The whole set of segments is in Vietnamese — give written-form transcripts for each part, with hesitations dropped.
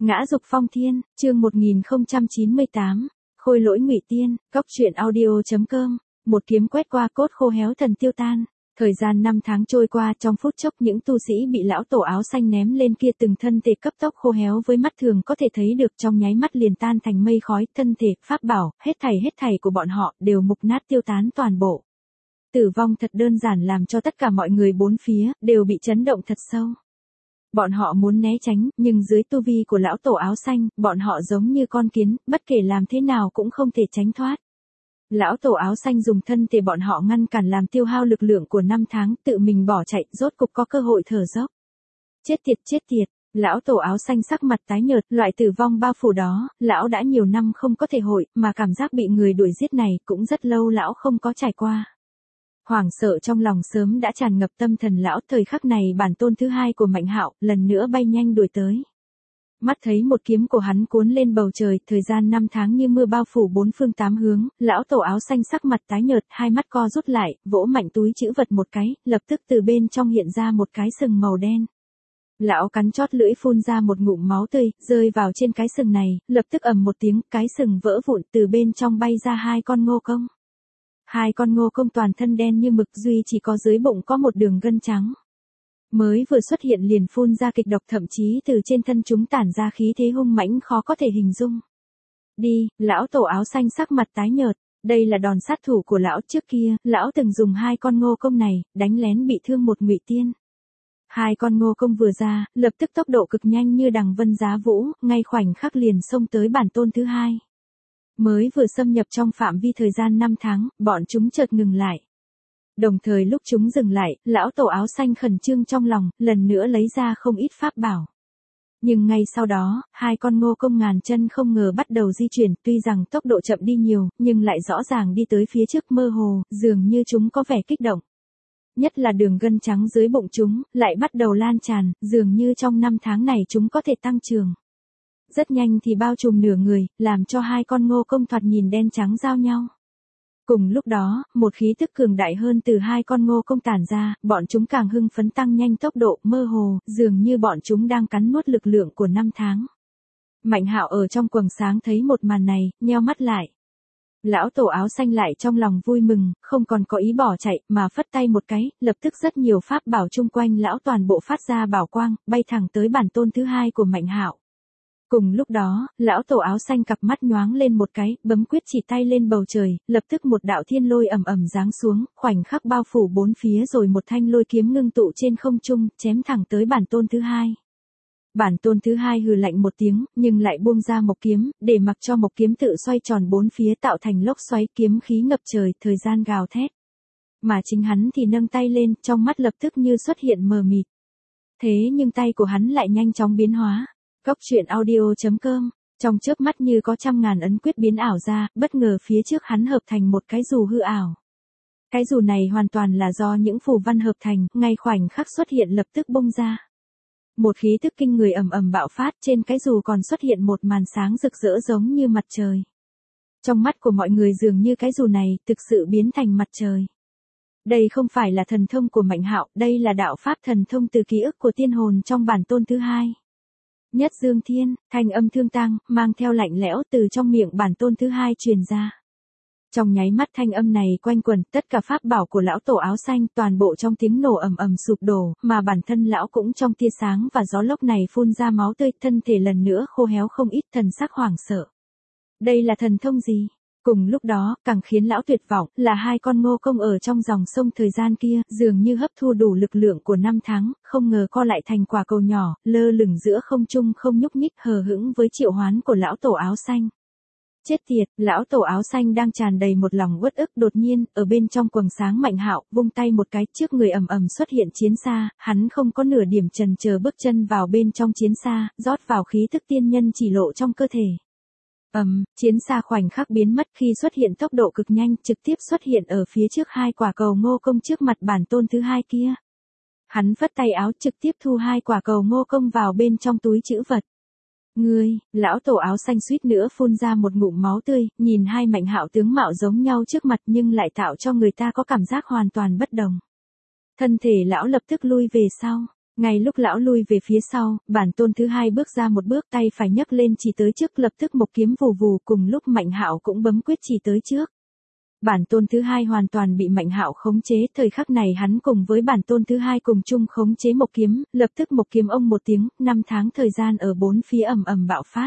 Ngã dục phong thiên, chương 1098, khôi lỗi ngụy tiên, góc truyện audio.com, một kiếm quét qua cốt khô héo thần tiêu tan. Thời gian 5 tháng trôi qua, trong phút chốc những tu sĩ bị lão tổ áo xanh ném lên kia từng thân thể cấp tốc khô héo với mắt thường có thể thấy được trong nháy mắt liền tan thành mây khói, thân thể, pháp bảo, hết thảy của bọn họ đều mục nát tiêu tán toàn bộ. Tử vong thật đơn giản làm cho tất cả mọi người bốn phía đều bị chấn động thật sâu. Bọn họ muốn né tránh, nhưng dưới tu vi của lão tổ áo xanh, bọn họ giống như con kiến, bất kể làm thế nào cũng không thể tránh thoát. Lão tổ áo xanh dùng thân thể bọn họ ngăn cản làm tiêu hao lực lượng của 5 tháng, tự mình bỏ chạy, rốt cục có cơ hội thở dốc. Chết tiệt, lão tổ áo xanh sắc mặt tái nhợt, loại tử vong bao phủ đó, lão đã nhiều năm không có thể hội, mà cảm giác bị người đuổi giết này cũng rất lâu lão không có trải qua. Hoảng sợ trong lòng sớm đã tràn ngập tâm thần lão, thời khắc này bản tôn thứ hai của Mạnh Hạo lần nữa bay nhanh đuổi tới. Mắt thấy một kiếm của hắn cuốn lên bầu trời, thời gian 5 tháng như mưa bao phủ bốn phương tám hướng, lão tổ áo xanh sắc mặt tái nhợt, hai mắt co rút lại, vỗ mạnh túi trữ vật một cái, lập tức từ bên trong hiện ra một cái sừng màu đen. Lão cắn chót lưỡi phun ra một ngụm máu tươi, rơi vào trên cái sừng này, lập tức ầm một tiếng, cái sừng vỡ vụn, từ bên trong bay ra hai con ngô công. Hai con ngô công toàn thân đen như mực, duy chỉ có dưới bụng có một đường gân trắng. Mới vừa xuất hiện liền phun ra kịch độc, thậm chí từ trên thân chúng tản ra khí thế hung mãnh khó có thể hình dung. Đi, lão tổ áo xanh sắc mặt tái nhợt, đây là đòn sát thủ của lão, trước kia, lão từng dùng hai con ngô công này, đánh lén bị thương một ngụy tiên. Hai con ngô công vừa ra, lập tức tốc độ cực nhanh như đằng vân giá vũ, ngay khoảnh khắc liền xông tới bản tôn thứ hai. Mới vừa xâm nhập trong phạm vi thời gian 5 tháng, bọn chúng chợt ngừng lại. Đồng thời lúc chúng dừng lại, lão tổ áo xanh khẩn trương trong lòng, lần nữa lấy ra không ít pháp bảo. Nhưng ngay sau đó, hai con ngô công ngàn chân không ngờ bắt đầu di chuyển, tuy rằng tốc độ chậm đi nhiều, nhưng lại rõ ràng đi tới phía trước, mơ hồ, dường như chúng có vẻ kích động. Nhất là đường gân trắng dưới bụng chúng, lại bắt đầu lan tràn, dường như trong 5 tháng này chúng có thể tăng trưởng. Rất nhanh thì bao trùm nửa người, làm cho hai con ngô công thoạt nhìn đen trắng giao nhau. Cùng lúc đó, một khí tức cường đại hơn từ hai con ngô công tản ra, bọn chúng càng hưng phấn tăng nhanh tốc độ, mơ hồ, dường như bọn chúng đang cắn nuốt lực lượng của 5 tháng. Mạnh Hạo ở trong quầng sáng thấy một màn này, nheo mắt lại. Lão tổ áo xanh lại trong lòng vui mừng, không còn có ý bỏ chạy, mà phất tay một cái, lập tức rất nhiều pháp bảo chung quanh lão toàn bộ phát ra bảo quang, bay thẳng tới bản tôn thứ hai của Mạnh Hạo. Cùng lúc đó, lão tổ áo xanh cặp mắt nhoáng lên một cái, bấm quyết chỉ tay lên bầu trời, lập tức một đạo thiên lôi ầm giáng xuống, khoảnh khắc bao phủ bốn phía rồi một thanh lôi kiếm ngưng tụ trên không trung, chém thẳng tới bản tôn thứ hai. Bản tôn thứ hai hừ lạnh một tiếng, nhưng lại buông ra mộc kiếm, để mặc cho mộc kiếm tự xoay tròn bốn phía tạo thành lốc xoáy, kiếm khí ngập trời, thời gian gào thét. Mà chính hắn thì nâng tay lên, trong mắt lập tức như xuất hiện mờ mịt. Thế nhưng tay của hắn lại nhanh chóng biến hóa. Góc truyện audio.com, trong chớp mắt như có trăm ngàn ấn quyết biến ảo ra, bất ngờ phía trước hắn hợp thành một cái dù hư ảo. Cái dù này hoàn toàn là do những phù văn hợp thành, ngay khoảnh khắc xuất hiện lập tức bung ra. Một khí tức kinh người ầm bạo phát, trên cái dù còn xuất hiện một màn sáng rực rỡ giống như mặt trời. Trong mắt của mọi người dường như cái dù này thực sự biến thành mặt trời. Đây không phải là thần thông của Mạnh Hạo, đây là đạo pháp thần thông từ ký ức của tiên hồn trong bản tôn thứ hai. Nhất Dương Thiên, thanh âm thương tăng, mang theo lạnh lẽo từ trong miệng bản tôn thứ hai truyền ra. Trong nháy mắt thanh âm này quanh quẩn, tất cả pháp bảo của lão tổ áo xanh toàn bộ trong tiếng nổ ầm sụp đổ, mà bản thân lão cũng trong tia sáng và gió lốc này phun ra máu tươi, thân thể lần nữa khô héo không ít, thần sắc hoảng sợ. Đây là thần thông gì? Cùng lúc đó, càng khiến lão tuyệt vọng, là hai con ngô công ở trong dòng sông thời gian kia, dường như hấp thu đủ lực lượng của 5 tháng, không ngờ co lại thành quả cầu nhỏ, lơ lửng giữa không trung không nhúc nhích, hờ hững với triệu hoán của lão tổ áo xanh. Chết tiệt, lão tổ áo xanh đang tràn đầy một lòng uất ức, đột nhiên, ở bên trong quầng sáng Mạnh Hạo, vung tay một cái, trước người ầm xuất hiện chiến xa, hắn không có nửa điểm chần chờ bước chân vào bên trong chiến xa, rót vào khí thức tiên nhân chỉ lộ trong cơ thể. Chiến xa khoảnh khắc biến mất, khi xuất hiện tốc độ cực nhanh, trực tiếp xuất hiện ở phía trước hai quả cầu ngô công trước mặt bản tôn thứ hai kia. Hắn phất tay áo trực tiếp thu hai quả cầu ngô công vào bên trong túi trữ vật. Ngươi, lão tổ áo xanh suýt nữa phun ra một ngụm máu tươi, nhìn hai Mạnh Hạo tướng mạo giống nhau trước mặt nhưng lại tạo cho người ta có cảm giác hoàn toàn bất đồng. Thân thể lão lập tức lui về sau. Ngay lúc lão lui về phía sau, bản tôn thứ hai bước ra một bước, tay phải nhấc lên chỉ tới trước, lập tức một kiếm vù vù, cùng lúc Mạnh Hạo cũng bấm quyết chỉ tới trước. Bản tôn thứ hai hoàn toàn bị Mạnh Hạo khống chế, thời khắc này hắn cùng với bản tôn thứ hai cùng chung khống chế một kiếm, lập tức một kiếm ông một tiếng, 5 tháng thời gian ở bốn phía ầm ầm bạo phát.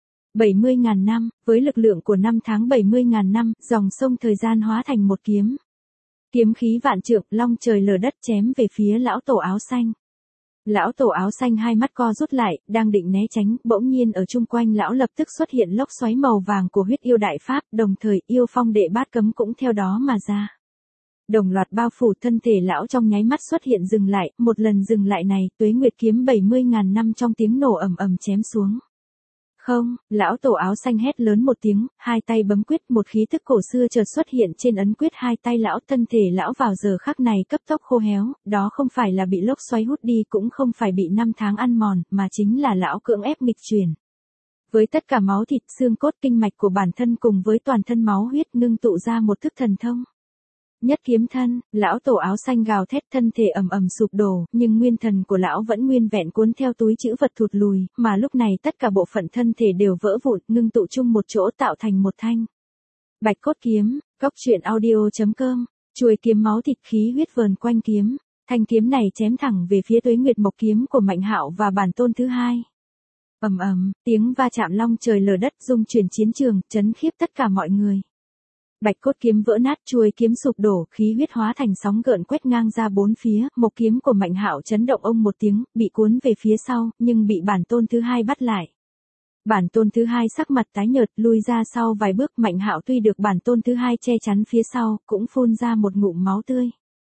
70.000 năm, với lực lượng của 5 tháng 70.000 năm, dòng sông thời gian hóa thành một kiếm. Kiếm khí vạn trượng, long trời lở đất chém về phía lão tổ áo xanh. Lão tổ áo xanh hai mắt co rút lại, đang định né tránh, bỗng nhiên ở chung quanh lão lập tức xuất hiện lốc xoáy màu vàng của huyết yêu đại pháp, đồng thời yêu phong đệ bát cấm cũng theo đó mà ra. Đồng loạt bao phủ thân thể lão, trong nháy mắt xuất hiện dừng lại, một lần dừng lại này, tuế nguyệt kiếm 70.000 năm trong tiếng nổ ầm ầm chém xuống. Không, lão tổ áo xanh hét lớn một tiếng, hai tay bấm quyết, một khí thức cổ xưa chợt xuất hiện trên ấn quyết hai tay lão, thân thể lão vào giờ khắc này cấp tốc khô héo, đó không phải là bị lốc xoáy hút đi, cũng không phải bị 5 tháng ăn mòn, mà chính là lão cưỡng ép nghịch chuyển. Với tất cả máu thịt, xương cốt, kinh mạch của bản thân cùng với toàn thân máu huyết ngưng tụ ra một thức thần thông. Nhất kiếm thân, lão tổ áo xanh gào thét, thân thể ầm ầm sụp đổ, nhưng nguyên thần của lão vẫn nguyên vẹn, cuốn theo túi trữ vật thụt lùi, mà lúc này tất cả bộ phận thân thể đều vỡ vụn, ngưng tụ chung một chỗ tạo thành một thanh Bạch cốt kiếm. Cốc truyện audio.com, chuôi kiếm máu thịt khí huyết vờn quanh kiếm, thanh kiếm này chém thẳng về phía tuế nguyệt mộc kiếm của Mạnh Hạo và bản tôn thứ hai. Ầm ầm, tiếng va chạm long trời lở đất rung chuyển chiến trường, chấn khiếp tất cả mọi người. Bạch cốt kiếm vỡ nát, chuôi kiếm sụp đổ, khí huyết hóa thành sóng gợn quét ngang ra bốn phía, một kiếm của Mạnh Hạo chấn động ông một tiếng, bị cuốn về phía sau, nhưng bị bản tôn thứ hai bắt lại. Bản tôn thứ hai sắc mặt tái nhợt, lui ra sau vài bước, Mạnh Hạo tuy được bản tôn thứ hai che chắn phía sau, cũng phun ra một ngụm máu tươi.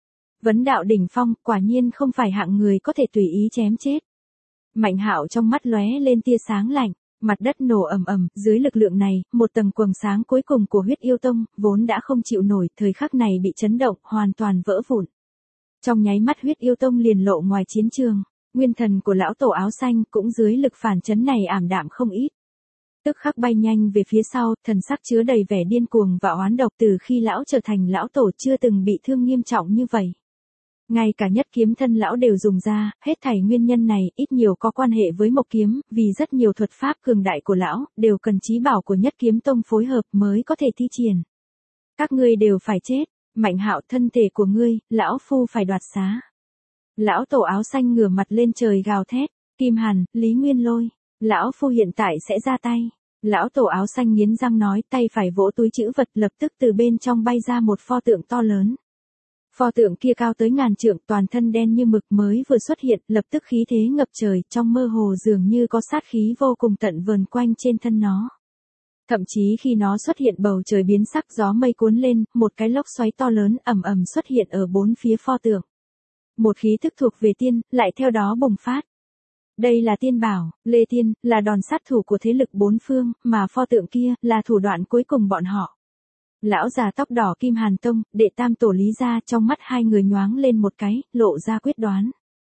Vấn đạo đỉnh phong, quả nhiên không phải hạng người có thể tùy ý chém chết. Mạnh Hạo trong mắt lóe lên tia sáng lạnh. Mặt đất nổ ầm ầm, dưới lực lượng này, một tầng quầng sáng cuối cùng của huyết yêu tông, vốn đã không chịu nổi, thời khắc này bị chấn động, hoàn toàn vỡ vụn. Trong nháy mắt huyết yêu tông liền lộ ngoài chiến trường, nguyên thần của lão tổ áo xanh cũng dưới lực phản chấn này ảm đạm không ít. Tức khắc bay nhanh về phía sau, thần sắc chứa đầy vẻ điên cuồng và oán độc, từ khi lão trở thành lão tổ chưa từng bị thương nghiêm trọng như vậy. Ngay cả nhất kiếm thân lão đều dùng ra, hết thảy nguyên nhân này ít nhiều có quan hệ với mộc kiếm, vì rất nhiều thuật pháp cường đại của lão, đều cần chí bảo của nhất kiếm tông phối hợp mới có thể thi triển. Các ngươi đều phải chết, Mạnh Hạo, thân thể của ngươi, lão phu phải đoạt xá. Lão tổ áo xanh ngửa mặt lên trời gào thét, Kim Hàn, Lý Nguyên Lôi, lão phu hiện tại sẽ ra tay. Lão tổ áo xanh nghiến răng nói, tay phải vỗ túi trữ vật, lập tức từ bên trong bay ra một pho tượng to lớn. Pho tượng kia cao tới ngàn trượng, toàn thân đen như mực, mới vừa xuất hiện, lập tức khí thế ngập trời, trong mơ hồ dường như có sát khí vô cùng tận vờn quanh trên thân nó. Thậm chí khi nó xuất hiện, bầu trời biến sắc, gió mây cuốn lên, một cái lốc xoáy to lớn ầm ầm xuất hiện ở bốn phía pho tượng. Một khí thức thuộc về tiên, lại theo đó bùng phát. Đây là tiên bảo, Lê Tiên, là đòn sát thủ của thế lực bốn phương, mà pho tượng kia, là thủ đoạn cuối cùng bọn họ. Lão già tóc đỏ Kim Hàn Tông, đệ tam tổ Lý gia, trong mắt hai người nhoáng lên một cái, lộ ra quyết đoán.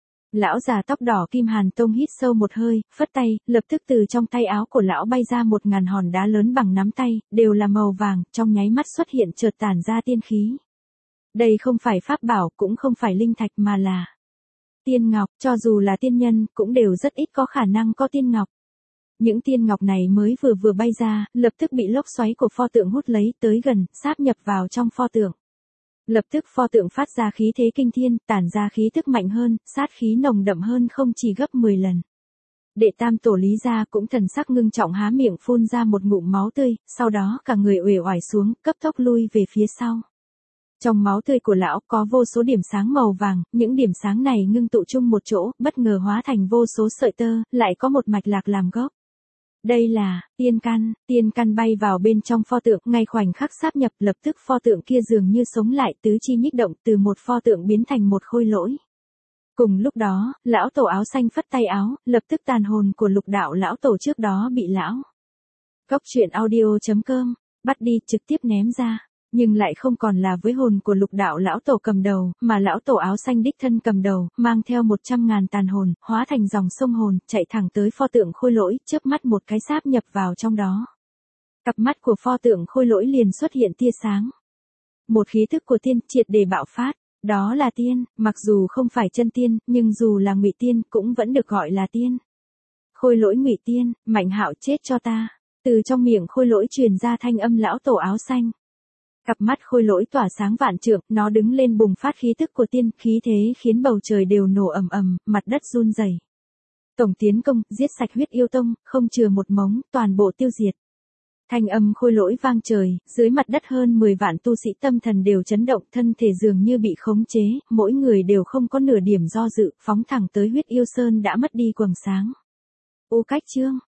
Lão già tóc đỏ Kim Hàn Tông hít sâu một hơi, phất tay, lập tức từ trong tay áo của lão bay ra 1000 hòn đá lớn bằng nắm tay, đều là màu vàng, trong nháy mắt xuất hiện chợt tản ra tiên khí. Đây không phải pháp bảo, cũng không phải linh thạch, mà là tiên ngọc, cho dù là tiên nhân, cũng đều rất ít có khả năng có tiên ngọc. Những tiên ngọc này mới vừa bay ra, lập tức bị lốc xoáy của pho tượng hút lấy, tới gần, sáp nhập vào trong pho tượng. Lập tức pho tượng phát ra khí thế kinh thiên, tản ra khí tức mạnh hơn, sát khí nồng đậm hơn không chỉ gấp 10 lần. Đệ tam tổ Lý gia cũng thần sắc ngưng trọng, há miệng phun ra một ngụm máu tươi, sau đó cả người uể oải xuống, cấp tốc lui về phía sau. Trong máu tươi của lão có vô số điểm sáng màu vàng, những điểm sáng này ngưng tụ chung một chỗ, bất ngờ hóa thành vô số sợi tơ, lại có một mạch lạc làm gốc. Đây là tiên căn bay vào bên trong pho tượng, ngay khoảnh khắc sáp nhập, lập tức pho tượng kia dường như sống lại, tứ chi nhích động, từ một pho tượng biến thành một khôi lỗi. Cùng lúc đó, lão tổ áo xanh phất tay áo, lập tức tàn hồn của lục đạo lão tổ trước đó bị lão Cốc truyện audio.com bắt đi, trực tiếp ném ra. Nhưng lại không còn là với hồn của lục đạo lão tổ cầm đầu, mà lão tổ áo xanh đích thân cầm đầu, mang theo 100.000 tàn hồn, hóa thành dòng sông hồn, chạy thẳng tới pho tượng khôi lỗi, chớp mắt một cái sáp nhập vào trong đó. Cặp mắt của pho tượng khôi lỗi liền xuất hiện tia sáng. Một khí thức của tiên triệt để bạo phát, Đó là tiên, mặc dù không phải chân tiên, nhưng dù là ngụy tiên cũng vẫn được gọi là tiên. Khôi lỗi ngụy tiên, Mạnh Hạo chết cho ta. Từ trong miệng khôi lỗi truyền ra thanh âm lão tổ áo xanh. Cặp mắt khôi lỗi tỏa sáng vạn trượng, nó đứng lên bùng phát khí tức của tiên, khí thế khiến bầu trời đều nổ ầm ầm, mặt đất run rẩy. Tổng tiến công, giết sạch huyết yêu tông, không chừa một mống, toàn bộ tiêu diệt. Thanh âm khôi lỗi vang trời, dưới mặt đất hơn 10 vạn tu sĩ tâm thần đều chấn động, thân thể dường như bị khống chế, mỗi người đều không có nửa điểm do dự, phóng thẳng tới huyết yêu sơn đã mất đi quầng sáng. Ô Cách Chương